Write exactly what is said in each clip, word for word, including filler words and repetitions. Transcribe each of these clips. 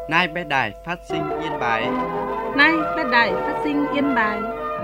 Nay bé đài phát sinh Yên Bái. Nay bé đài phát sinh Yên Bái.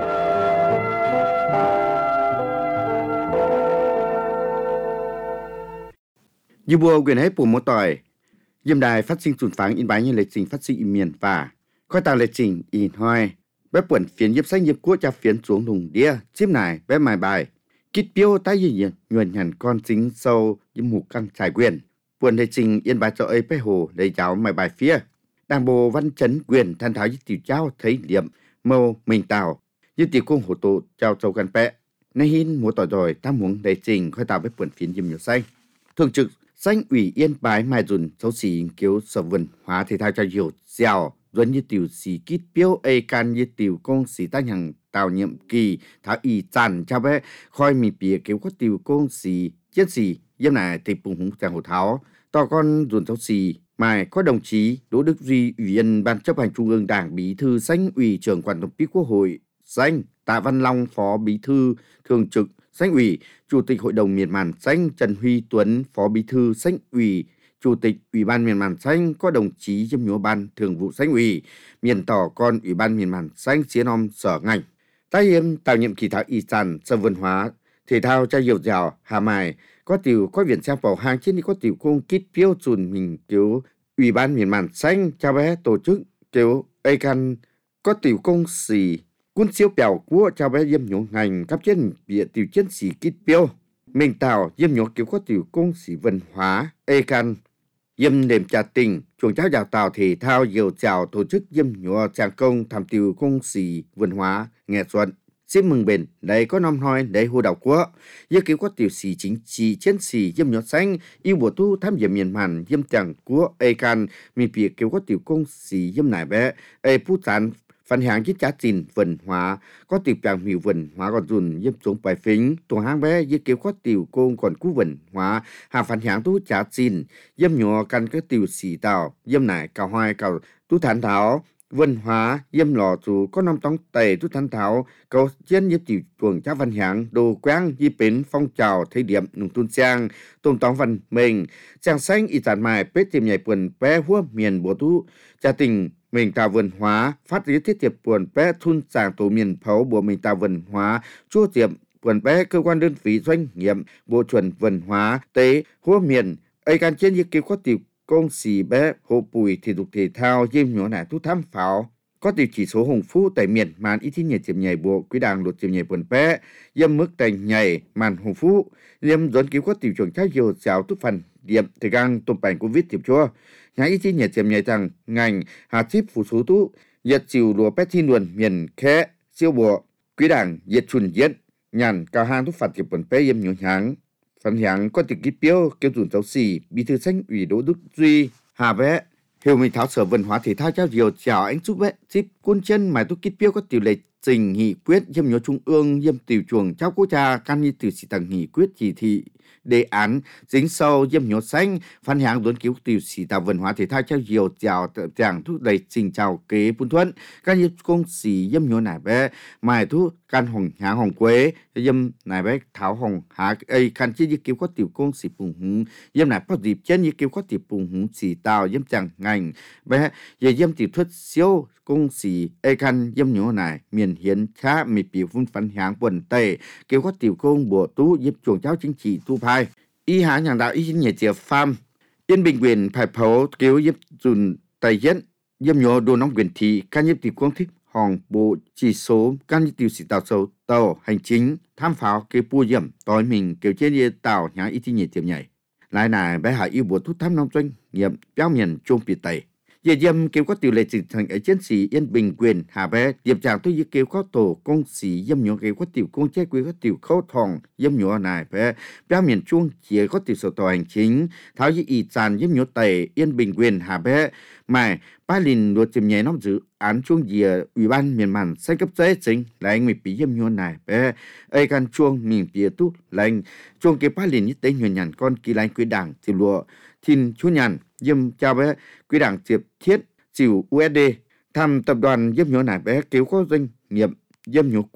Như bùa quyền hết của một tỏi, Diêm đài phát sinh sụn pháng Yên Bái như lịch trình phát sinh im miền và coi tàu lịch trình in hoi bé quẩn phiến nhiếp sách nhiếp quốc cha phiến xuống thùng đĩa chip này bé mài bài kít piêu tái gì nhuần hẳn con chính sâu những mục căng trải quyền quần lịch trình Yên Bái cho ấy bé hồ lấy cháu mài bài phía đảng bộ văn chấn quyền than tháo với tiểu trao thấy điểm mâu mình tàu như tiểu cung hồ tổ trao châu gần bé nay hin một tỏi rồi ta muốn lịch trình coi tàu bé quẩn phiến nhiếp nhiều xanh thường trực Danh ủy Yên Bái mai dùn xấu xí kiếu sở văn hóa thể thao cho hiểu dẻo dẫn như tiểu xí kít piêu ê can như tiểu công xí ta nhằng tạo nhiệm kỳ tháo y chàn cho bé khoi mì bìa kiếu có tiểu công xí chết xí yếm này thì bùng húng chàng hồ tháo tỏ con dùn xấu xí mai có đồng chí Đỗ Đức Duy ủy viên ban chấp hành trung ương đảng bí thư Danh ủy trưởng quản tổng bí quốc hội Danh Tạ Văn Long phó bí thư thường trực Danh ủy, Chủ tịch Hội đồng Miền Màn Xanh Trần Huy Tuấn, Phó Bí thư Danh ủy, Chủ tịch Ủy ban Miền Màn Xanh có đồng chí Diêm Nhúa Ban Thường vụ Danh ủy, miền tỏ con Ủy ban Miền Màn Xanh Xía Om sở ngành. Tái hiếm tạo nhiệm kỳ thảo y sản, sở văn hóa, thể thao cho hiệu dẻo, hà mài, có tiểu có viện sang bảo hàng trên đi có tiểu công kít phiếu chùn mình kiểu Ủy ban Miền Màn Xanh cho bé tổ chức kiểu ê căn có tiểu công xì quân siêu bèo của cho bé Diêm Nhúa ngành cấp trên bịa tiểu chiến sĩ kít piêu mình tạo Diêm Nhúa kiểu có tiểu công sĩ văn hóa ê can Diêm đềm trà tình chuồng cháu đào tạo thể thao diều chào tổ chức Diêm Nhúa trang công tham tiểu công sĩ văn hóa nghe xuân xin mừng bền đây có năm hoi đây hồ đảo quốc Diêm kiểu có tiểu sĩ chính trị chiến sĩ Diêm Nhúa xanh yêu bộ tu tham dự miền màn Diêm chẳng của ê can mình bịa kiểu có tiểu công sĩ Diêm nải bé ê phú sản phần hàng với giá trị văn hóa có tiểu trạng nhiều văn hóa còn dùn giúp xuống bài phính tổ hang bé với kiểu có tiểu công còn cú văn hóa hà phần hàng tu giá trị giúp nhỏ căn cái tiểu sĩ tạo giúp này cao hoài cao tu thản thảo văn hóa giúp lò chủ có năm tông tề tu thản thảo cầu chiến giúp tiểu chuồng giá văn hàng đồ quán với bến phong trào thời điểm nông thôn sang tôn tông văn mình trang xanh y sản mài bếp tìm nhảy quần bé hua miền bộ tu gia tình mình tạo văn hóa phát triển thiết tiệp buồn bé thun sàng tổ miền phấu bộ mình tạo văn hóa chua tiệm buồn bé cơ quan đơn vị doanh nghiệp bộ chuẩn văn hóa tế hua miền ấy can trên như kiểu có tiểu công sĩ bé hộ bùi thể dục thể thao diêm nhỏ nải thu tham pháo có tiểu chỉ số hồng phú tại miền màn ít nhiệt tiệm nhảy bộ quý đàng luật tiệm nhảy buồn bé diêm mức thành nhảy màn hồng phú diêm dẫn kiểu có tiểu chuẩn trái nhiều giáo túc phần điểm thời gian tụm bành covid tiệp chua nhà ý chí nhà tiệm nhảy rằng ngành hà chip phụ số tú nhiệt chiều lúa pet thi luận miền khé siêu bộ quý đảng nhiệt chuồn nhiệt nhàn cao hang thúc phạt tiệp quần pe yếm nhổ nháng phần hàng có tiệp ký piêu kêu dùn giáo xì bí thư Danh ủy Đỗ Đức Duy hà bé hiểu mình tháo sở văn hóa thể thao trao diều chào anh giúp bé chip quân chân mà tu ký piêu có tiểu lệ trình nghị quyết yếm nhổ trung ương yếm tiểu chuồng trao quốc gia can như tiểu sĩ tầng nghị quyết chỉ thị đề án dính sâu Diêm Nhúa xanh phan hàng đốn cứu tiểu sĩ tạo văn hóa thể thao trao diều chào giảng thúc đẩy trình chào kế buôn thuận các nhiệm công sĩ Diêm Nhúa nải bé mài thu can hồng há hồng quế Diêm nải bé tháo hồng há ấy can chi như cứu có tiểu công sĩ bùng húng Diêm nải phát dịp chân như cứu có tiểu bùng húng sĩ tạo Diêm chẳng ngành bé về Diêm tiểu thuật siêu công sĩ ấy can Diêm Nhúa nải miền hiến khá mì biểu vun phan hàng quần tề cứu có tiểu công bộ tú giúp chuồng cháu chính trị tu phai y há nhàng đạo y nhẹ chiều farm Yên Bình quyền phải phấu cứu giúp dùn tài dẫn Diêm Nhúa đồ nóng quyền thị can giúp tiểu công thích hòn bộ chỉ số can giúp tiểu sĩ tạo sâu tàu hành chính tham pháo kêu bua diệm tối mình kêu chế đi tạo nhá y nhẹ chiều nhảy lại này bé hải yêu bộ thuốc tham nông doanh nghiệp béo miền trung bị tẩy Về Diêm kêu có tiểu lệ trình thành ở chiến sĩ Yên Bình quyền hà bé Diệp chàng tôi kêu có tổ công sĩ Diêm Nhúa kêu có tiểu công chế quý có tiểu khâu thòng Diêm Nhúa này bé béo miền trung chỉ có tiểu sở tổ hành chính tháo với y tràn Diêm Nhúa tẩy Yên Bình quyền hà bé mà ba lìn luật tiệm nhẹ nắm giữ án chuông dìa ủy ban miền màn xây cấp giấy chính là anh mình bị Diêm Nhúa này bé ấy can chuông mình bị tu là anh chuông kêu ba lìn như tế nhuận nhàn con kỳ lãnh quý đảng tiểu lụa thiên chú nhàn Diêm chào bé quý đảng Diệp Thiết chịu u ét đê thăm tập đoàn Diêm Nhúa nải bé kêu có doanh nghiệp Diêm Nhúa của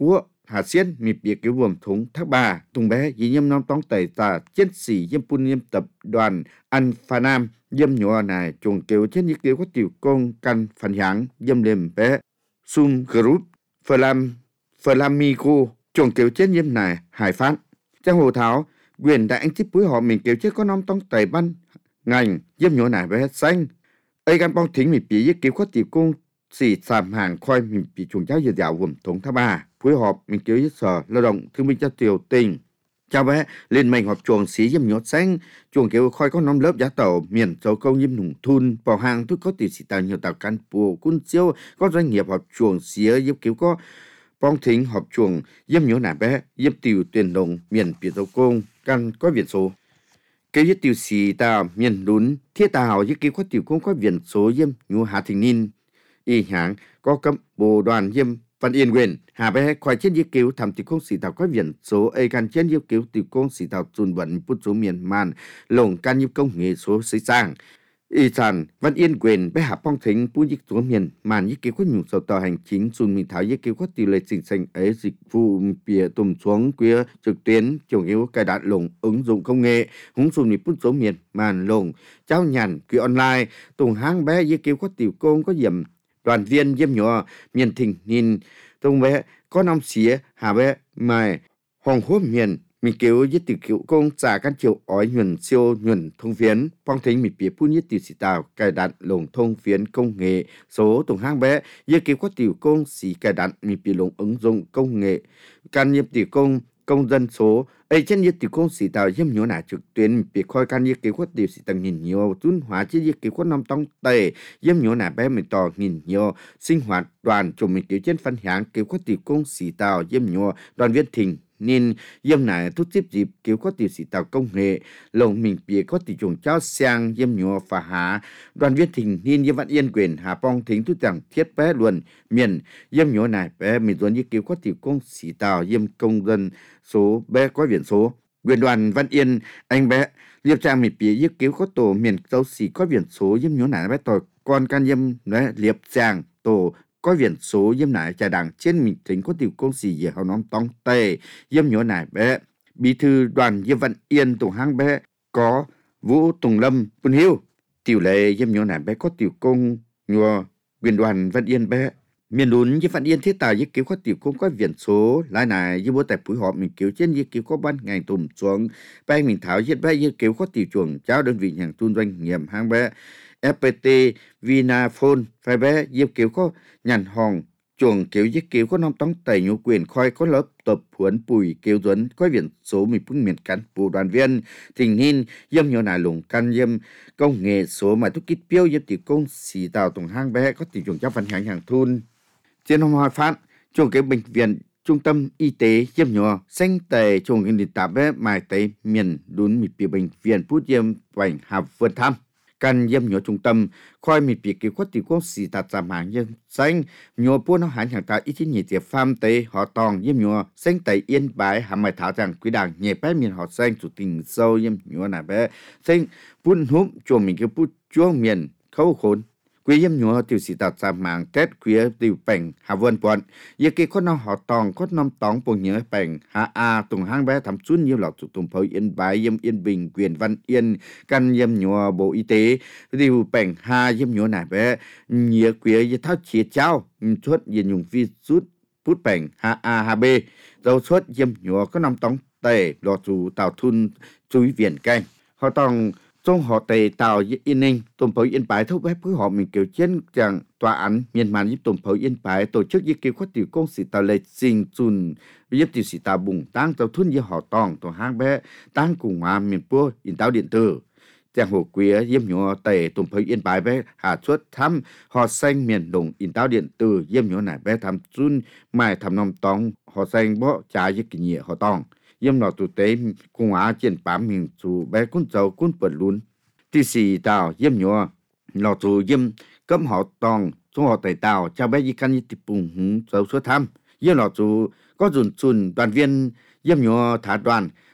Hà Xiên mi bia cứu buồm thúng thác bà tung bé dì nhâm non tóng tẩy tà chiến sĩ yếm pun yếm tập đoàn An Pha Nam yếm nhỏ này chuồng kêu trên như kêu có tiểu công căn phản hãng yếm liềm bé Sum Group Flam Flamico chuồng kêu trên yếm này hải phát trong hồ tháo quyền đại anh tiếp với họ mình kêu chết có non tóng tẩy ban ngành yếm nhỏ này bé xanh ấy gan bong thính mi bia kêu có tiểu công sĩ sàm hàng khoi mình bị chuồng cháu giờ dạo gồm thúng thác bà phối hợp mình kêu với sở lao động thương binh cho tiểu tình chào bé lên mình họp chuồng xí dâm nhót xanh chuồng kêu khoi có năm lớp giá tàu miền châu câu nhâm nùng thun bảo hàng thuốc có tỷ sĩ tàu nhiều tàu can bùa cún siêu có doanh nghiệp họp chuồng xía giúp kêu có bong thính họp chuồng dâm nhót nà bé giúp tiểu tuyển đồng miền biển châu công can có biển số kêu với tiểu sĩ tàu miền lún thiết tàu giúp kêu có tiểu công có biển số dâm nhót hà thình ninh y hãng có cấp bộ đoàn dâm Văn Yên quyền hà bé khoai trên yêu cứu thầm tiểu công sĩ tàu có viện số a can trên yêu cứu tiểu công sĩ tàu chuẩn vận bút số miền man lồng can yêu công nghệ số xây sang y sản Văn Yên quyền bé hạ phong thính bút dịch số miền man yêu cứu có nhung sầu tàu hành chính xuân mình tháo yêu cứu có tỷ lệ sinh sinh ấy dịch vụ bìa tùm xuống queer trực tuyến chủ yếu cài đặt lồng ứng dụng công nghệ húng xuân mình bút số miền man lồng trao nhàn queer online tùng hang bé yêu cứu có tiểu công có điểm đoàn viên yếm nhỏ miền thình nhìn tung bé có năm xía hà bé mài hoàng hốt miền mình kêu với tiểu kiểu công trả căn chiều ói nhuần siêu nhuần thông phiến phong thính mình bịa phun nhất tiểu sĩ tàu cài đặt lồng thông phiến công nghệ số tùng hang bé với kêu có tiểu công sĩ cài đặt mình bịa lồng ứng dụng công nghệ can nhiếp tiểu công công dân số ấy trên nhiệt tiểu công sĩ tàu yếm nhỏ nà trực tuyến bị khoi can nhiệt kiểu quát tiểu sĩ tàu nhìn nhiều tuân hóa trên nhiệt kiểu quát năm tông tề yếm nhỏ nà bé mình tỏ nhìn nhiều sinh hoạt đoàn chụp mình kiểu trên phân hạng kiểu quát tiểu công sĩ tàu yếm nhỏ đoàn viên thình nên yếm nà thúc tiếp dịp kiểu quát tiểu sĩ tàu công nghệ lồng mình bị có tiểu trùng trao sang yếm nhỏ phá hạ đoàn viên thình nên yếm Văn Yên quyền hà phong thính thúc chẳng thiết bé luôn miền yếm nhỏ nà bé mình dồn như kiểu quát tiểu công sĩ tàu yếm công dân số bé có biển số quyền đoàn Văn Yên anh bé liệp trang mì bía giúp cứu có tổ miền châu xỉ có biển số giúp nhớ nải bé tội con can yếm đấy liệp trang tổ có biển số yếm nải trà đảng trên mình tính có tiểu công sĩ gì họ nóm tông tề yếm nhớ nải bé bí thư đoàn yếm Văn Yên tổ hang bé có Vũ Tùng Lâm Quân Hiếu tiểu lệ yếm nhớ nải bé có tiểu công nhờ quyền đoàn Văn Yên bé miền lún với Văn Yên thiết tài với kiểu có tiểu công có viện số lại này với bố tại phối hợp mình kiểu trên với kiểu có ban ngành tùm xuống bay mình thảo giết bay với kiểu có tiểu chuồng cháu đơn vị hàng tuân doanh nghiệp hang bé ép pê tê Vinaphone phải bé với kiểu có nhàn hòn chuồng kiểu với kiểu có năm tống tẩy nhu quyền khoi có lớp tập huấn bùi kiểu dẫn có viện số mình phương miền cán bộ đoàn viên tình hin dâm nhỏ nải lùng căn dâm công nghệ số mà thúc kích标với tiểu công sĩ tàu tổng hang bé có tiểu chuồng cháu phần hàng hàng thun trên hôm hoa phát chuồng cái bệnh viện trung tâm y tế yếm nhỏ xanh tề chuồng cái điện tạp bé mai tây miền đún mịp bệnh viện phú yếm vành hạp vườn thăm căn yếm nhỏ trung tâm khoi mịp bị kiểu quát tiểu công sĩ tạt giảm hàng dân xanh nhỏ buôn nó hẳn hàng ta ít nhất nhị tiệp pham tây họ tòng yếm nhỏ xanh tây yên bái hàm mai thảo rằng quý đảng nhẹ bé miền họ xanh chủ tình sâu yếm nhỏ nà bé xanh buôn húm chuồng mình cái bút chuông miền khâu khốn quý yếm nhỏ tiểu sĩ tạt giảm hàng tết quý tiểu bệnh hà vườn quận giờ kia có nó họ tòng có năm tòng bồng nhớ bệnh hà a tùng hang bé thắm xuân nhiều lọt tùng phơi yên bái yếm yên bình quyền Văn Yên căn yếm nhỏ bộ y tế tiểu bệnh hà yếm nhỏ nà bé nhớ quý giờ tháo chia cháu suốt yên dùng vi rút bút bệnh hà a hà b dấu suốt yếm nhỏ có năm tòng tề lọt tù tàu thun chuối viện canh họ tòng trong họ tề tàu yên ninh tùng phơi yên bái thúc phối hợp mình kiểu trên chẳng tòa án miền man giúp tùng phơi yên bái tổ chức với kiểu quát tiểu công sĩ tàu lệ sinh chun giúp tiểu sĩ tàu bùng tăng tàu thun với họ tòng tổ hang bé tăng cùng hòa miền pua in tàu điện tử chẳng hồ quía yếm nhỏ tề tùng phơi yên bái bé hạ suất thăm họ xanh miền đồng in tàu điện tử yếm nhỏ này bé thăm chun mai thăm nom tòng họ xanh bỏ trái với kinh nghiệm họ tòng yếm nọ tụ tế cùng á trên bám mình chủ bé cún dầu cún bẩn luôn tí xì tàu yếm nhỏ nọ tụ yếm cấm họ tòng trong họ tẩy tàu cho bé y căn y tịp bùng hứng dầu số thăm yếm nọ tụ có dùn chun đoàn viên yếm nhỏ thả đoàn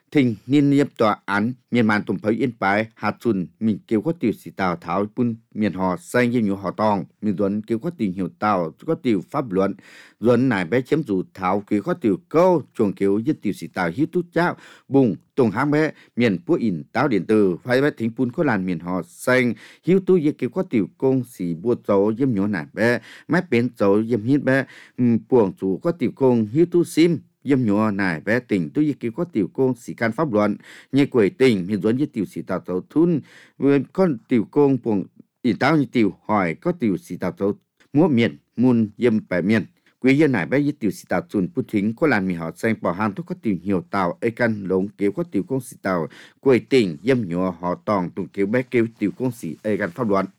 thình niên niệm tòa án miền màn tùm phơi yên bái hạt chun mình kêu có tiểu sĩ tào tháo bun miền họ xanh như nhiều họ tòng mình duẩn kêu có tiểu hiểu tào có tiểu pháp luận duẩn nải bé chém dù tháo kêu có tiểu câu chuồng kêu giết tiểu sĩ tào hít tút cháo bùng tùng hang bé miền pua ỉn táo điện tử phải bé thính pun có làn miền họ xanh hiếu tu giết kêu có tiểu công sĩ bua dấu yếm nhỏ nải bé mái bên dấu yếm hít bé buồng chủ có tiểu công hiếu tu sim yếm nhỏ nải bé tỉnh tu giết kêu có tiểu công sĩ can pháp luận như quầy tỉnh miền duẩn giết tiểu sĩ tào dấu thun với con tiểu công buồng ỉn táo như tiểu hỏi có tiểu sĩ tào dấu múa miền muôn yếm bẻ miền quý dân này bé với tiểu sĩ tàu chun bút thính có làn mì họ xanh bảo hàm thuốc có tiểu nhiều tàu ấy căn lống kéo có tiểu công sĩ tàu quầy tỉnh dâm nhỏ họ tòng tụng kéo bé kéo tiểu công sĩ ấy căn pháp luận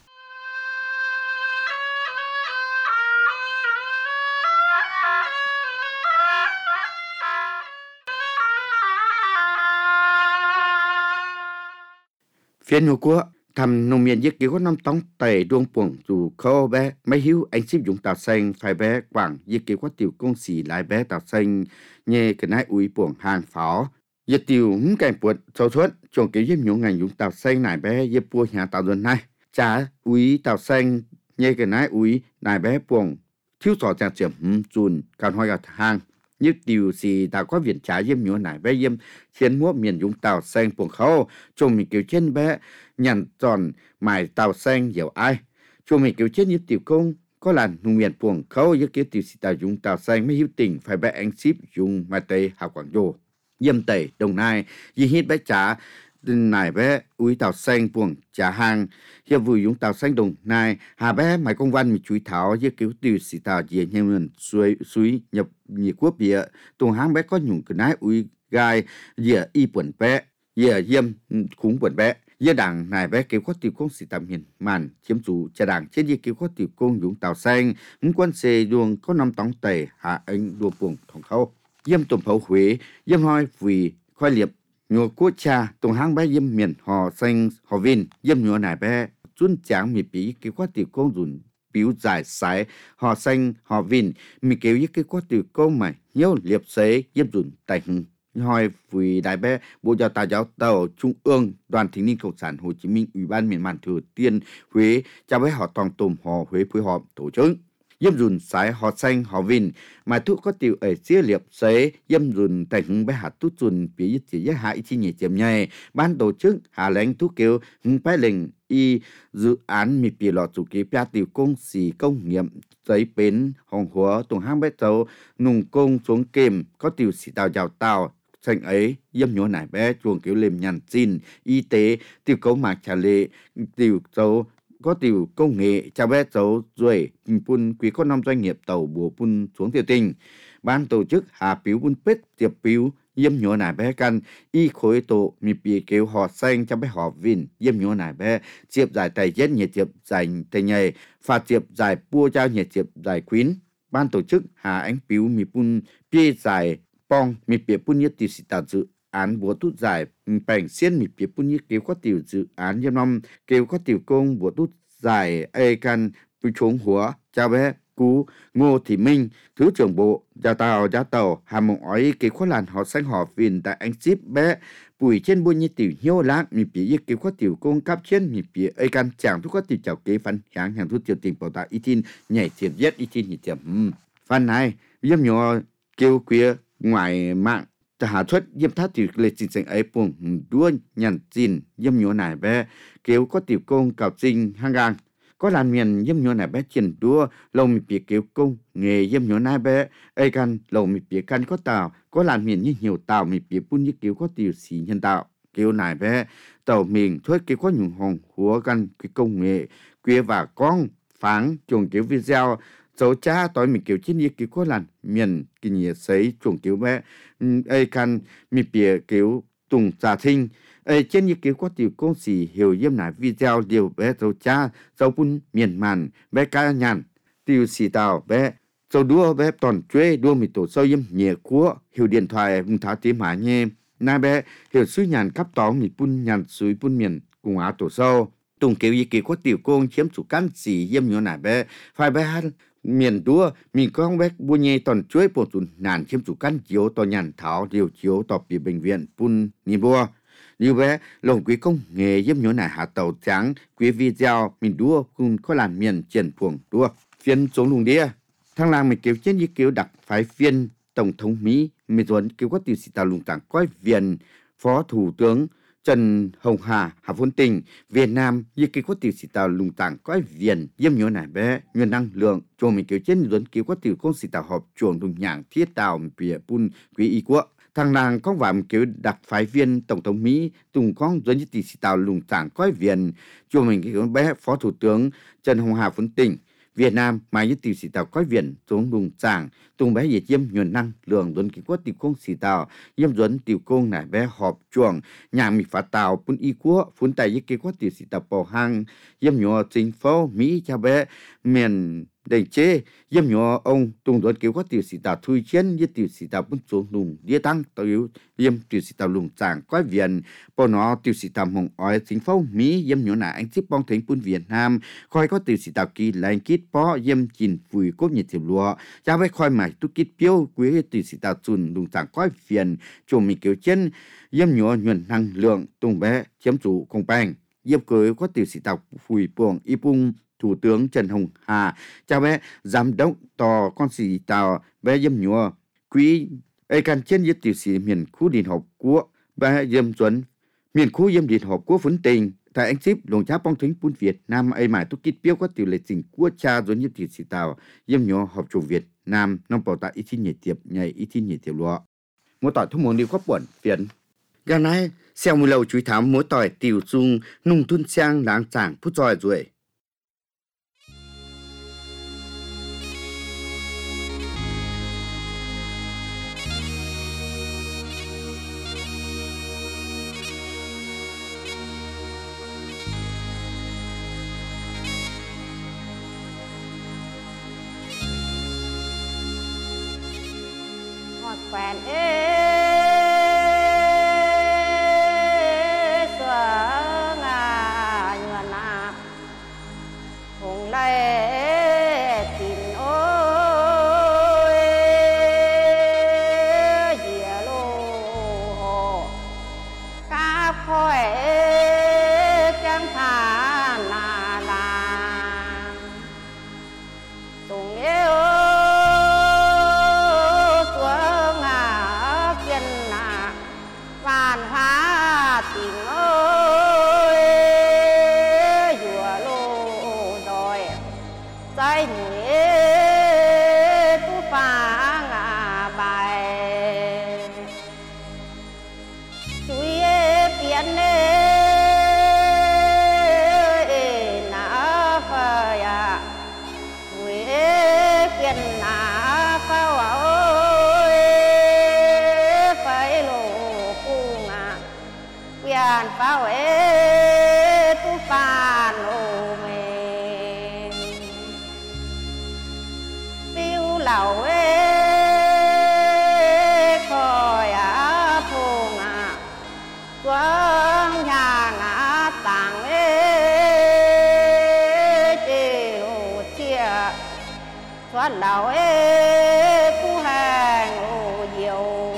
phiên hồ của thầm nông miền giết kéo có năm tống tề đuông buồng dù khô bé mấy hiếu anh ship dùng tàu xanh phải bé quảng giết kéo có tiểu công sĩ lại bé tàu xanh nhẹ cái nái uy buồng hàng pháo giết tiểu hứng cảnh buồn sâu suốt chuồng kéo giết nhung ngành dùng tàu xanh này bé giết bua nhà tàu duần này trả uy tàu xanh nhẹ cái nái uy này bé buồng thiếu sò chả chiếm chun càng hoa gạt hàng như điều gì ta có viện trả yếm nhúa nải bé yếm chiến múa miền dùng tàu xanh buồng khâu chồng mình kiểu trên bé nhằn tròn mài tàu xanh dẻo ai chồng mình kiểu trên như tiểu công có làn nông miền buồng khâu như kiểu tiểu sĩ tàu dùng tàu xanh mới hiếu tình phải bé anh ship dùng mai tây hào quảng dô yếm tây đồng nai y hít bé trả nải bé úi tàu xanh buồng trả hàng hiệp vụ dùng tàu xanh đồng nai hà bé mày công văn mình chuối tháo với kiểu tiểu sĩ tàu gì như mình suy suy nhập nhiệt quốc bìa tùng hang bé có nhung cái nái úi gai dìa y buồn bé dìa yếm khủng buồn bé dìa đảng nải bé kiểu có tiểu công sĩ tàu miền màn chiếm chủ trả đảng trên dìa kiểu có tiểu công dùng tàu xanh những quân xe đường có năm tống tề hạ anh đua buồng thòng khâu yếm tùng phấu huế yếm hoi vì khoai liệp nhua quốc cha tùng hang bé yếm miền họ xanh họ vin yếm nhua nải bé chun chàng mi bí kiểu có tiểu công dùng biểu giải sái họ xanh họ vin mi kiểu với cái có tiểu công mà nhiều liệp xế yếm dùng tài hưng hỏi vì đại bé bộ giáo tà giáo tàu trung ương đoàn thanh niên cộng sản Hồ Chí Minh ủy ban miền màn thừa tiên Huế chào với họ tòng tùm họ Huế phối hợp tổ chức yếm dùn sái họ xanh họ vin mà thuốc có tiểu ở chia liệp xế yếm dùn tài hưng bé hạt tút dùn bị giết chỉ hại chi nhẹ chém nhảy ban tổ chức hà lãnh thuốc kêu hưng bái lệnh y dự án mi bì lọ chủ ký bia tiểu công sĩ công nghiệm giấy bến hồng húa tùng hang bé tàu nùng công xuống kềm có tiểu sĩ tàu giàu tàu xanh ấy yếm nhúa nải bé chuồng kiểu lềm nhằn xin y tế tiểu cấu mạc trà lệ tiểu dấu có tiểu công nghệ chào bé dấu rồi pun quý có năm doanh nghiệp tàu bùa pun xuống tiểu tình ban tổ chức hà piếu pun pết tiệp piếu yếm nhúa nải bé căn y khối tổ mi bì kêu họ xanh cho bé họ vin yếm nhúa nải bé chiệp giải tài chết nhiệt chiệp giải tài nhầy phạt chiệp giải bua trao nhiệt chiệp giải quyến ban tổ chức hà ánh piếu mi pun bia giải pong mi bia pun nhiệt tiểu sĩ tàu dự án bùa tút giải bành xiên mi bia pun nhiệt kêu có tiểu dự án yếm năm kêu có tiểu công bùa tút giải ai căn bùi trốn húa chào bé cú Ngô Thị Minh thứ trưởng bộ giao tàu giao tàu hà mộng ói kế khoa làn họ xanh họ viên tại anh ship bé bùi trên buôn như tiểu hiếu láng mi bì kế khoa tiểu công cấp trên mi bì ai căn chẳng thuốc có tiểu chào kế phán hàng hàng thuốc tiểu tình bảo tạo y tin nhảy tiền viết y tin nhảy tiền phần này yếm nhỏ kêu queer ngoài mạng hà xuất yếm thắt tiểu lệ trình sinh ấy buông đua nhằn chín yếm nhỏ này bé kêu có tiểu công cào sinh hang gang có làn miền yếm nhỏ này bé triển đua lâu mi bì kêu công nghề yếm nhỏ này bé ai căn lâu mi bì căn có tàu có làn miền như nhiều tàu mi bì bún như kêu có tiểu sĩ nhân tạo kêu này bé tàu mình thuết kêu có nhung hồng húa căn cái công nghệ queer và con pháng chuồng kiểu video dấu cha tối mình kiểu trên như kiểu có làn miền kinh nhiệt sấy chuồng kiểu bé ai căn mi bìa kiểu tùng giả thinh ai trên như kiểu có tiểu công sĩ hiểu yếm nải video điều bé dấu cha dấu bún miền màn bé ca nhàn tiểu sĩ tàu bé dấu đua bé toàn chuê đua mi tổ sâu yếm nhẹ cua hiểu điện thoại tháo tím hả nhé na bé hiểu suy nhàn cấp tóm mi bún nhàn suy bún miền cùng á tổ sâu tùng kiểu như kiểu có tiểu công chiếm chủ căn sĩ yếm nhỏ nải bé phải bé miền đua mình có bác bu nhê toàn chuối bộ tụn nàn chiếm chủ căn chiếu to nhàn thảo điều chiếu tọp bị bệnh viện pun ni bua như bé lồng quý công nghề giúp nhớ nải hạ tàu trắng quý video mình đua cùng có làm miền triển phuồng đua phiên xuống lùng đĩa thằng làng mình kêu trên như kêu đặc phái phiên tổng thống Mỹ mình muốn kêu có tiêu sĩ tàu lùng tảng coi viện phó thủ tướng Trần Hồng Hà Hà Vốn Tình Việt Nam như kêu có tiêu sĩ tàu lùng tảng coi viện giúp nhớ nải bé nguyên năng lượng cho mình kêu trên muốn kêu có tiêu công sĩ tàu họp chuồng đùng nhàng thiết tàu bìa pun quý y quốc thằng làng có vạm kiểu đặc phái viên tổng thống Mỹ tùng con doanh tỷ sĩ tàu lùng tảng coi viện cho mình kêu bé phó thủ tướng Trần Hồng Hà Vốn Tình Việt Nam mà như tiểu sĩ tàu coi viện xuống lùng tràng tung bé dễ chiêm nhuận năng lượng duấn kỹ quốc tiểu công sĩ tàu yếm duấn tiểu công nải bé họp chuồng nhà mỹ phá tàu phun y quốc phun tài như kỹ quốc tiểu sĩ tàu bò hang yếm nhỏ chính phố Mỹ cho bé miền đầy chế yếm nhỏ ông tung duấn kỹ quốc tiểu sĩ tàu thui chiến như tiểu sĩ tàu phun xuống lùng đĩa tăng tiểu yếm tiểu sĩ tàu lùng tràng coi viện bỏ nó tiểu sĩ tàu mong ói chính phố Mỹ yếm nhỏ nải anh chip bong thính phun Việt Nam coi có tiểu sĩ tàu kỳ lành kít bó yếm chìn phùi cốt nhiệt tiểu lúa cho bé coi mà tu kít piêu quý tiểu sĩ tàu chun lùng tràng coi viện cho mình kiểu chân yếm nhỏ nhuận năng lượng tung bé chiếm chủ công bang yếm cưới có tiểu sĩ tàu phùi buồng y bung Thủ tướng Trần Hồng Hà chào bé giám đốc tòa con sĩ tàu bé yếm nhỏ quý ai can trên yếm tiểu sĩ miền khu điện học của bé yếm duấn miền khu yếm điện học của Vốn Tình tại anh ship lồng cháp bong thính pun Việt Nam ai mãi tu kít piêu có tiểu lệ trình của cha duấn yếm tiểu sĩ tàu yếm nhỏ học chủ Việt Nam nông bảo tại ý thiên nhiệt tiệp nhảy ý thiên nhiệt tiệp lúa mỗi tỏi thông môn đi có buồn phiền gần nay xeo mùi lầu chuối thám mỗi tỏi tiểu dung nung thun sang láng chàng phút giỏi rồi quen ê xóa ngà nhuận à hùng lệ tình ôi dìa lô hồ cá khói chẳng thà là là tùng yêu tình ơi dùa lô đòi trái nghĩa tu phá ngà bài chuối biển nã phơi à chuối biển nã phao ơi phải lô cung à Pian phao ê tu phan ô mê tiêu lẩu ê khói á thùng à quang nhà ngã tàng ê chê ô chia xóa lẩu ê cu hàng ô diều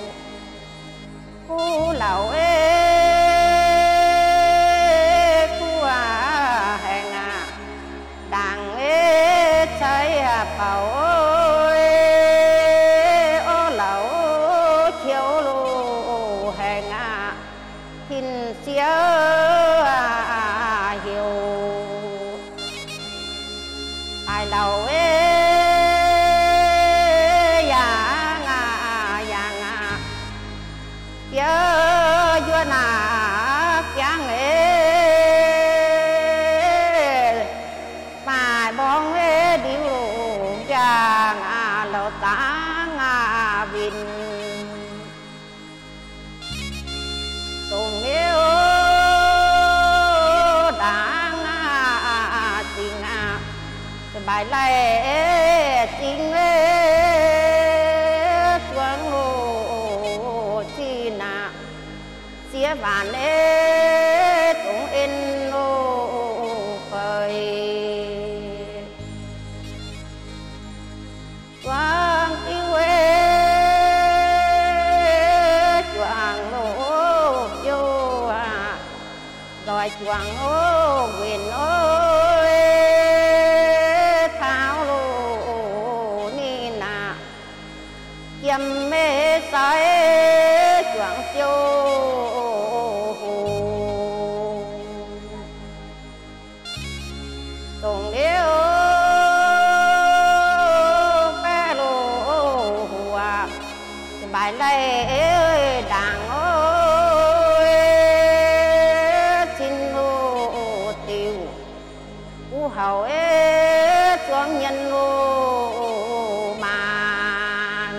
cu lẩu ê bảo ơi ô lẩu chiếu lô hèn à hình xía à hiểu ai lẩu ê yang à yang à phía dưa nà yang ê mà bong ê điêu ngà lô tá ngà vin tùng yêu đã ngà tình à bài lệ tình ê xuống lô chi nà xía vạn ê tùng in lô phơi choàng ô quyền ôi tháo lô ni nà kiếm mê say choàng chiêu tổng điêu bé lô hùa bài lây đàng ôi xin lô tiêu u hầu ế xuống nhân lô màn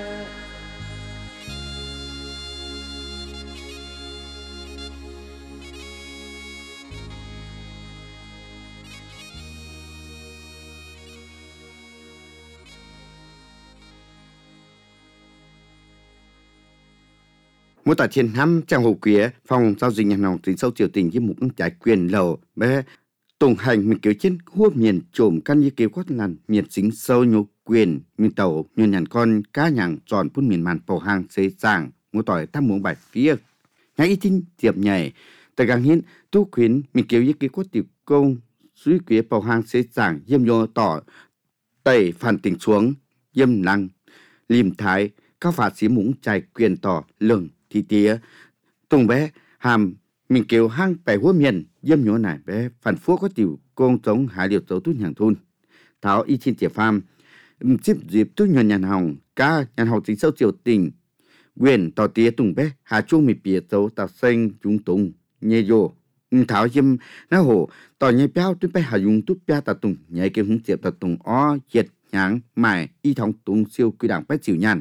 Mỗi tại trên năm trang hồ quía phòng giao dịch nhà nòng tính sâu triều tình với mục trải quyền lầu bé tùng hành mình kiểu trên hua miền trộm căn như kiểu quát làn miền chính sâu nhô quyền miền tàu miền nhàn con cá nhàng tròn phun miền màn bầu hàng xế giảng mỗi tỏi tam muỗng bài phía ngay tin tiệp nhảy tại gang hiến tu khuyến mình kiểu như kiểu quát tiểu công suy quía bầu hàng xế giảng yêm nhô tỏ tẩy phản tình xuống yêm lăng liềm thái các phạt xí muỗng trải quyền tỏ lường thì tía tùng bé hàm mình kêu hang bè hua miền yếm nhổ nải bé phản phua có tiểu công giống hải liệt dấu tu nhàng thôn tháo y trên tiệp pham chip dịp tu nhuận nhàn hồng cá nhàn hồng tính sâu triều tình quyền tỏ tía tùng bé hà chuông mì bìa dấu tạo xanh chúng tùng nhẹ vô tháo yếm nó hổ tỏ nhẹ béo tu bé hà dùng tu bé tà tùng nhảy kêu hứng tiệp tà tùng ó dệt nháng mài y thống tùng siêu quy đảng bé chịu nhàn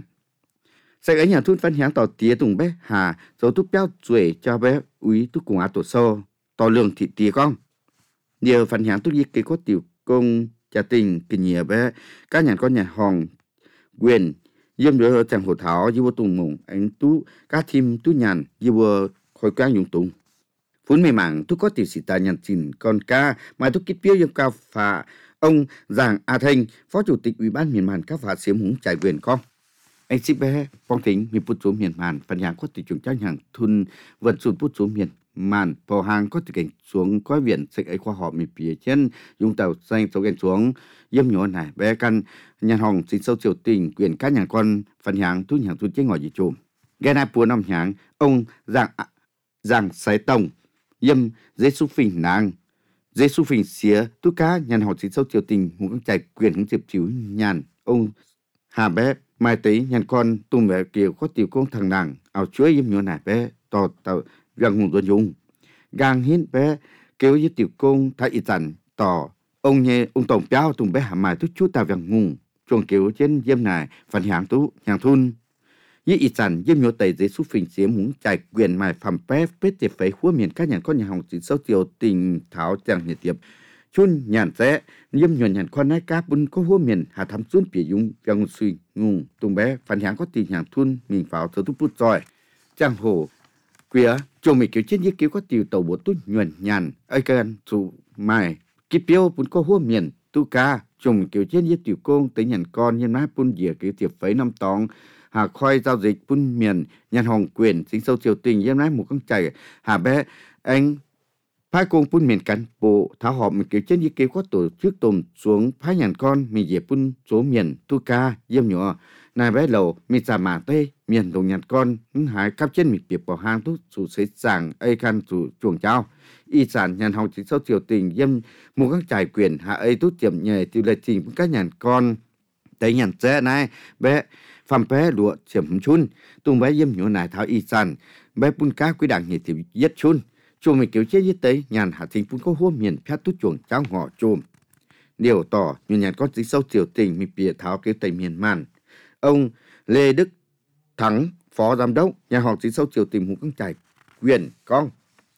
sẽ ấy nhà thôn phân hiáng tỏ tía tùng bé hà dấu túc béo chuỗi cho bé úy túc cùng á tổ sâu tỏ lường thị tía con nhiều phân hiáng túc y kế có tiểu công gia tình kỳ nhiều bé các nhà con nhà hòn quyền yếm đỡ chẳng hồ thảo như vô tùng mộng anh tú các thím tú nhàn như vô khôi quang dùng tùng phun mê mảng túc có tiểu sĩ tài nhàn chỉnh con ca mà túc kít biếu yếm cao phà ông Giàng A Thanh phó chủ tịch ủy ban miền màn các phà xiếm húng trải quyền con anh ship bé phong tính mi bút số miền màn phần hàng có tỷ chúng trang hàng thun vận xuống bút số miền màn vào hàng có tỷ cảnh xuống có viện sạch ấy khoa họ mi phía trên dùng tàu xanh số cảnh xuống yếm nhỏ này bé căn nhà hồng sinh sâu triều tình quyền các nhà con phần hàng thu hàng thu chế ngồi gì chùm nghe nay pua năm hàng ông Giàng Giàng Sái Tông yếm dễ su phình nàng dễ su phình xía tu cá nhà hồng sinh sâu triều tình muốn các chạy quyền hướng diệp chiếu nhàn ông Hà bé mai tí nhàn con tung về kiểu có tiểu công thằng nàng ảo chuối yếm nhỏ này bé tỏ tàu vàng hùng tuần dùng gang hiến bé kêu với tiểu công thay y tần tỏ ông nhé ông tổng béo tung bé hàm mai chút chút tàu vàng hùng chuồng kiểu trên yếm này phần hàng tú nhàng thun với y tần yếm nhỏ tẩy dễ xúc phình xiếm muốn chạy quyền mài phẩm bé bết tiệp phải khua miền các nhàn con nhà hồng chỉ sâu tiểu tình tháo chẳng nhiệt tiệp chun nhàn rẽ yếm nhuận nhàn con nái cá bún có hua miền hà thắm xuống bìa dung vàng suy ngung tung bé phần hàng có tiền nhàn thun mình vào thơ túc bút rồi trang hồ quía chồng mình kiểu chết như kiểu có tiểu tàu bộ tút nhuận nhàn ai cần chủ mài kịp biếu bún có hua miền tu ca chồng kiểu chết như tiểu công tới nhàn con nhân má bún dìa kiểu tiệp phấy năm tòng hà khoai giao dịch bún miền nhàn hồng quyền sinh sâu triều tình yếm nái một con chảy hà bé anh phái công bún miền cán bộ tháo họp mình kiểu trên như kiểu có tổ chức tôm xuống phái nhàn con mình dẹp bún số miền tu ca yếm nhỏ này bé lầu mình giả mà tây miền đồng nhàn con những hải cắp trên mình tiệp vào hang tu chủ sấy sàng ai khăn chủ chuồng trao y sản nhàn hồng chỉ sau triều tình yếm một các trải quyền hạ ấy tu tiệm nhề tiêu lệ trình với các nhàn con tới nhàn xe này bé phàm bé lụa chiếm chun tung bé yếm nhỏ này tháo y sản bé bún cá quý đảng nhiệt tiệp yết chun chuồng mình kiểu chết như tế nhàn hạ thính cũng có hua miền phép tút chuồng cháu ngọ chùm điều tỏ như nhàn có tí sâu triều tình mình bìa tháo cái tây miền màn ông Lê Đức Thắng phó giám đốc nhà họ tí sâu triều tình hùng căng trải quyền con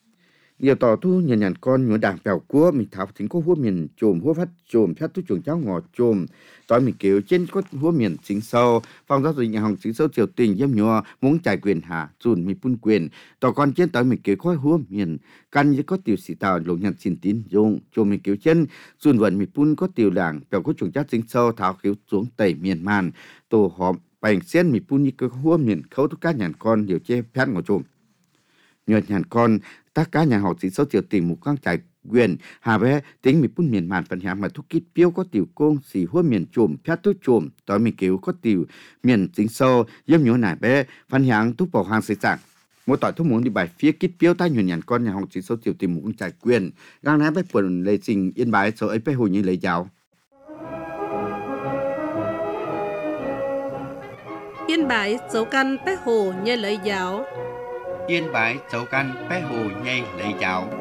điều tỏ thu nhàn nhàn con nhớ đảng bèo cua mình tháo thính có hua miền chùm hua phát chùm phép tút chuồng cháu ngọ chùm tối mình kiểu trên có hua miền chính sâu phòng giáo dục nhà hồng chính sâu triều tình yếm nhua muốn trải quyền hạ dùn mình bún quyền tỏ con trên tới mình kiểu khói hua miền căn như có tiểu sĩ tàu lục nhàn xin tín dùng cho mình kiểu chân dùn vận mình bún có tiểu đảng bèo có chuồng cháu chính sâu tháo kiểu xuống tẩy miền màn tổ họp bành xen mình bún như có hua miền khấu tất cả nhàn con điều che phép ngọ chùm nhờ nhàn con tất cả nhà học chỉ số tiểu tình một con trải quyền hà bé tính mi bún miền màn phần hàm mà thúc kít piêu có tiểu công xì hua miền chùm phát tu chùm tối mi kiểu có tiểu miền chính sâu yếm nhớ nải bé phần hàm thúc bảo hàng xây sạc một tỏi thúc muốn đi bài phía kít piêu tai nhờ nhàn con nhà học chỉ số tiểu tình một con trải quyền gang nãy bé quần lệ trình yên bái số ấy bé hồi như lấy giáo Yên bái dấu căn bé hồ như lấy giáo. Yên bái dấu căn bé hồ nhây lấy giáo.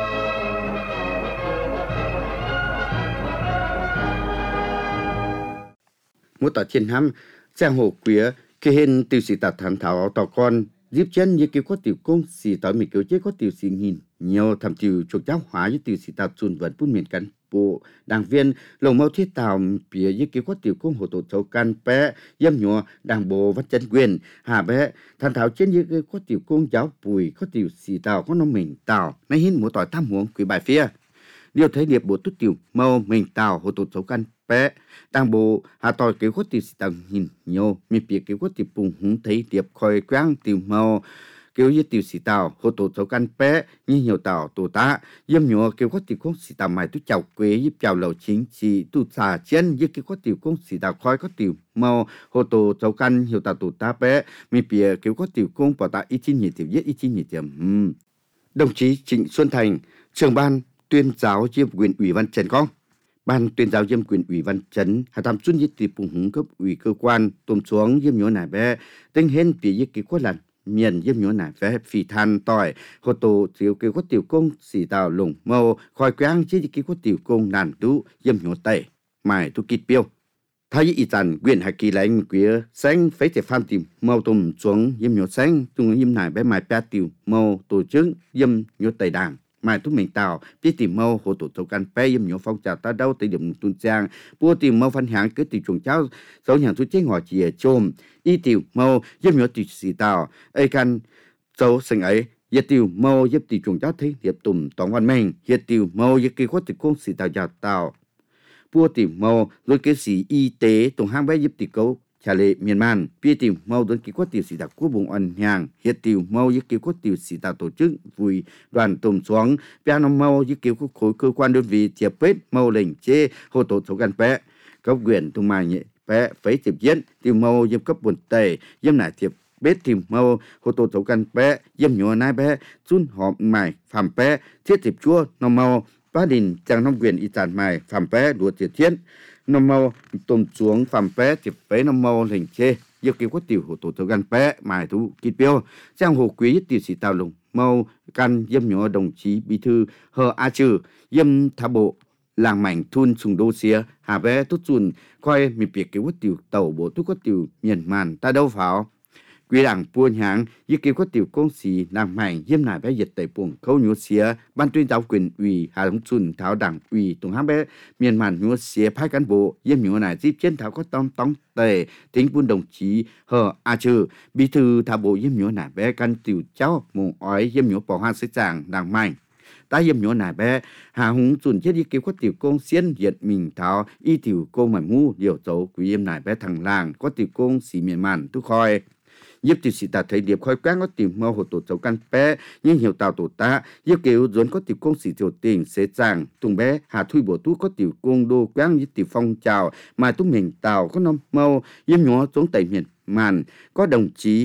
Một tỏi thiên hăm sang hồ quía khi hình tiêu sĩ tạt thẳng thảo tỏ con giúp chân như kiểu có tiểu công xì tỏi mình kiểu chế có tiểu sĩ nghìn nhiều thầm tiểu chuộc giáo hóa với tiểu sĩ tạt chuồn vẫn bún miền cán bộ đảng viên lồng mẫu thiết tạo phía như kiểu có tiểu công hồ tổ châu can bé dâm nhọ đảng bộ văn chân quyền hà bé than thảo trên như kiểu có tiểu công giáo bùi có tiểu sĩ tàu có nông mình tàu nay hin một tỏi tham huống quý bài phía điều thấy điệp bộ tút tiểu mâu mình tàu hồ tổ châu can bé đảng bộ hà tỏi kiểu có tiểu sĩ tàu nhìn nhiều mi phía kiểu có tiểu bùng húng thấy điệp khơi quang tiểu mâu kiểu như tiểu sĩ tàu hồ tổ châu can bé như nhiều tàu tổ tá dâm nhọ kiểu có tiểu công sĩ tàu mày tu chào quế giúp chào lầu chính trị tu xà chân như kiểu có tiểu công sĩ tàu khói có tiểu mâu hồ tổ châu can nhiều tàu tổ tá bé mi phía kiểu có tiểu công bảo ta ít chín nhị tiểu viết ít chín nhị tiểu um. Đồng chí Trịnh Xuân Thành trưởng ban tuyên giáo chiêm quyền ủy ban trần con ban tuyên giáo chiêm quyền ủy ban trấn hà tam xuân nhất tỷ phùng hứng cấp ủy cơ quan tôm xuống diêm nhớ nải bé tinh hên phía dưới cái quất lần miền diêm nhớ nải bé phì than tỏi hồ tổ tiểu cái quất tiểu công xì tàu lủng màu khói quang chứ cái quất tiểu công nàn tú diêm nhớ tẩy mài tu kít piêu thay ý dàn quyền hạ kỳ lãnh quía xanh phải thể phan tìm màu tôm xuống diêm nhớ xanh tung diêm nải bé mài bé tiểu màu tổ chức diêm nhớ tẩy đảng mai thúc mình tàu biết tìm mâu hồ tổ châu can pe yếm nhổ phong trào ta đâu tới điểm tuần trang bua tìm mâu văn hạng cứ tìm chuồng cháu sáu nhà thu chế ngõ chìa chôm y tìm mâu yếm nhổ tìm xì tàu ai can châu sinh ấy yết tìm mâu yếp tìm chuồng cháu thấy hiệp tùng tổng văn minh yết tìm mâu yết kỳ quát tìm công xì tàu già tàu bua tìm mâu rồi cái xì y tế tổng hang bé yếp tìm câu trả lệ miền man biết tìm mâu đến kỳ quát tiểu sĩ đặc của vùng ẩn hàng hiện tiểu mâu với kỳ quát tiểu sĩ tạo tổ chức vui đoàn tôm xuống piano mâu với kỳ quát khối cơ quan đơn vị tiệp bếp mâu lệnh chế hồ tổ số gan bé cấp quyền tung mai nhẹ bé phải tiệp diễn tiểu mâu với cấp buồn tề dâm nải tiệp bếp tìm mâu hồ tổ số gan bé dâm nhọ nai bé chun họp mài phàm bé thiết tiệp chua nó mâu ba đình chẳng nông quyền y tàn mài phàm bé đùa tiệp thiên nông mâu tôm xuống phàm bé tiệp bé nông mâu lệnh chế yêu cầu quát tiểu hồ tổ tổ gan bé mài thú kít piêu sang hồ quý tiểu sĩ tàu lùng mâu can dâm nhỏ đồng chí bí thư hờ a trừ dâm thả bộ làng mảnh thun sùng đô xía hà bé tốt chun coi mi việc cái quát tiểu tàu bộ tốt quát tiểu miền màn ta đâu pháo quy đảng buôn hàng yêu cầu quát tiểu công sĩ làng mảnh dâm nải bé dịch tẩy buồng khâu nhúa xía ban tuyên giáo quyền ủy hà long chun tháo đảng ủy tổng hám bé miền màn nhúa xía phái cán bộ dâm nhúa nải giúp chiến tháo có tông tông tề tính buôn đồng chí hờ a trừ bí thư thả bộ dâm nhúa nải bé can tiểu cháu mùng ói dâm nhúa bỏ hoa xây tràng làng mảnh ta dâm nhúa nải bé hà hùng chun chết yêu cầu quát tiểu công xiên diệt mình tháo y tiểu công mải mu điều dấu quý dâm nải bé thằng làng quát tiểu công sĩ miền màn tu khoi giúp tiểu sĩ ta thấy điệp khói quán có tìm mơ hồ tổ châu căn bé nhưng hiểu tàu tổ ta yêu kiểu dồn có tiểu công sĩ tiểu tình xế chàng tung bé hà thui bổ tú có tiểu công đô quán với tiểu phong trào mà tú mình tàu có năm mâu yếm nhỏ xuống tẩy miền màn có đồng chí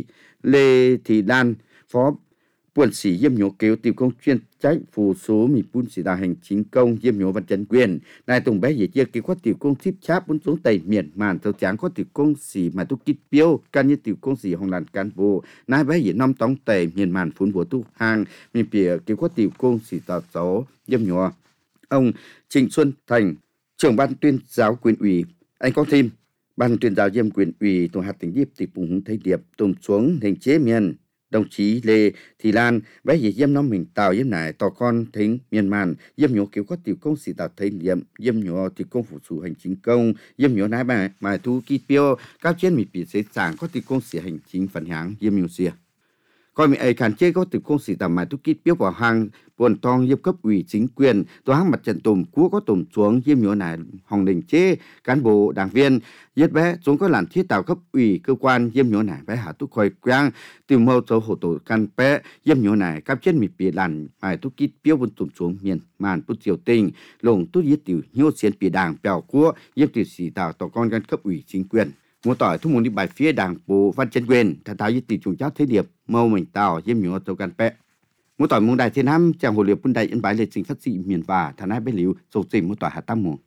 Lê Thị Đan phó buồn sĩ yếm nhỏ kiểu tiểu công chuyên trách phù số mi buôn sĩ đào hành chính công yếm nhỏ văn trấn quyền này tùng bé dễ chia kiểu có tiểu công tiếp cháp buôn xuống tẩy miền màn tàu trắng có tiểu công sĩ mà tu kít piêu can như tiểu công sĩ hồng làn cán bộ này bé dễ năm tống tẩy miền màn phun của tu hàng mi bìa kiểu có tiểu công sĩ tàu số yếm nhỏ ông Trịnh Xuân Thành trưởng ban tuyên giáo quyền ủy anh có thêm ban tuyên giáo yếm quyền ủy tổng hạt tỉnh điệp tỉnh vùng thấy điệp tùng xuống hình chế miền đồng chí Lê Thị Lan bé gì dâm năm mình tàu dâm nải tò con thính miền màn dâm nhổ kiểu có tiểu công sĩ tạo thấy điểm dâm nhổ tiểu công phụ sự hành chính công dâm nhổ nái bài mài thu kít piêu cao trên mì bị xế sảng có tiểu công sĩ hành chính phần háng dâm nhổ xìa coi mi ấy khán chế có từ không sĩ tầm mà tu kít biết vào hàng buồn tong giúp cấp ủy chính quyền tổ hàng mặt trận tùm cua có tùm xuống diêm nhổ này hòng đình chế cán bộ đảng viên giết bé chúng có làm thiết tạo cấp ủy cơ quan diêm nhổ này bé hạ tu khôi quang từ mâu châu hồ tổ căn bé diêm nhổ này cáp chết mịt bì làn ai tu kít biết buồn tùm xuống miền màn tu triều tình lồng tu giết tiểu nhiêu xiên bì đảng bèo cua diêm tiểu sĩ tạo tổ con căn cấp ủy chính quyền mua tỏi thu muốn đi bài phía đảng bộ văn chân quyền thay tháo giết tiểu trùng chát thế điệp mâu mình tạo diêm nhổ châu căn bé mua tỏi mông đại thiên nam chàng hồ liệp bún đại yên bái lệ trình phát sĩ miền và thà nai bé liu sầu trình mua tỏi hà tam mù